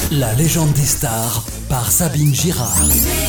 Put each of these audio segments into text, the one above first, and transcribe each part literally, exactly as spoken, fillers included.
La légende des stars par Sabine Girard.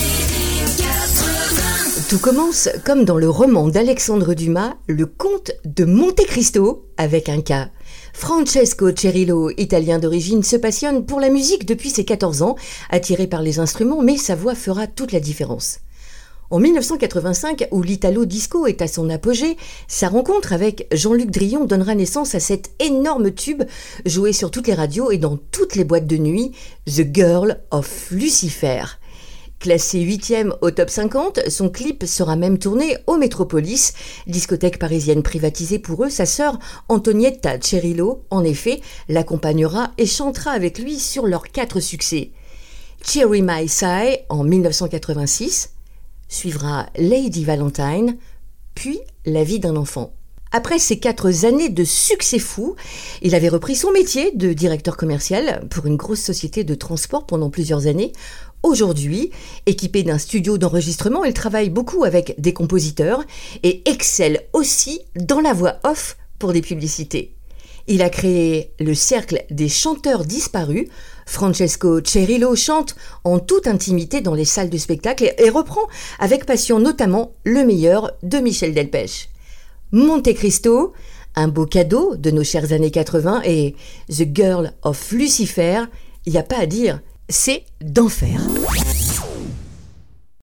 Tout commence comme dans le roman d'Alexandre Dumas, Le Comte de Monte Cristo, avec un K. Francesco Cirillo, italien d'origine, se passionne pour la musique depuis ses quatorze ans, attiré par les instruments, mais sa voix fera toute la différence. En mille neuf cent quatre-vingt-cinq, où l'Italo Disco est à son apogée, sa rencontre avec Jean-Luc Drillon donnera naissance à cet énorme tube joué sur toutes les radios et dans toutes les boîtes de nuit, The Girl of Lucifer. Classé huitième au top cinquante, son clip sera même tourné au Métropolis, discothèque parisienne privatisée pour eux. Sa sœur Antonietta Cirillo, en effet, l'accompagnera et chantera avec lui sur leurs quatre succès. Cherry My Sigh en mille neuf cent quatre-vingt-six, suivra Lady Valentine, puis La vie d'un enfant. Après ces quatre années de succès fou, il avait repris son métier de directeur commercial pour une grosse société de transport pendant plusieurs années. Aujourd'hui, équipé d'un studio d'enregistrement, il travaille beaucoup avec des compositeurs et excelle aussi dans la voix off pour des publicités. Il a créé le Cercle des chanteurs disparus. Francesco Cirillo chante en toute intimité dans les salles de spectacle et reprend avec passion notamment le meilleur de Michel Delpech. Monte Cristo, un beau cadeau de nos chères années quatre-vingts, et The Girl of Lucifer, il n'y a pas à dire, c'est d'enfer.